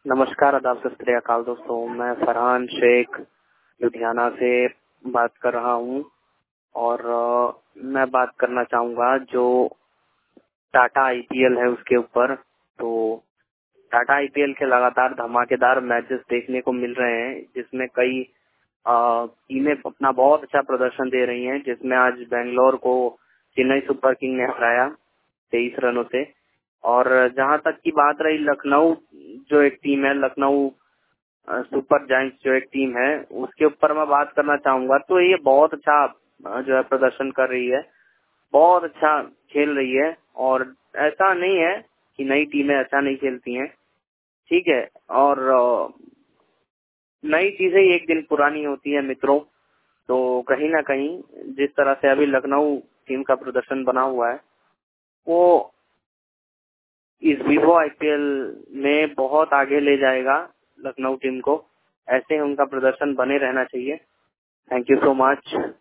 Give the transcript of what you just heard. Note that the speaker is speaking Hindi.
नमस्कार, आदाब, सत श्री अकाल दोस्तों। मैं फरहान शेख लुधियाना से बात कर रहा हूँ और मैं बात करना चाहूँगा जो टाटा आईपीएल है उसके ऊपर। तो टाटा आईपीएल के लगातार धमाकेदार मैचेस देखने को मिल रहे हैं, जिसमें कई टीमें अपना बहुत अच्छा प्रदर्शन दे रही हैं, जिसमें आज बेंगलोर को चेन्नई सुपर किंग ने हराया 23 रनों से। और जहां तक की बात रही लखनऊ जो एक टीम है, लखनऊ सुपर जायंट्स जो एक टीम है, उसके ऊपर मैं बात करना चाहूंगा। तो ये बहुत अच्छा जो है प्रदर्शन कर रही है, बहुत अच्छा खेल रही है। और ऐसा नहीं है कि नई टीमें अच्छा नहीं खेलती हैं, ठीक है। और नई चीजें एक दिन पुरानी होती है मित्रों। तो कहीं ना कहीं जिस तरह से अभी लखनऊ टीम का प्रदर्शन बना हुआ है, वो इस वीवो आईपीएल में बहुत आगे ले जाएगा लखनऊ टीम को। ऐसे उनका प्रदर्शन बने रहना चाहिए। Thank you so much.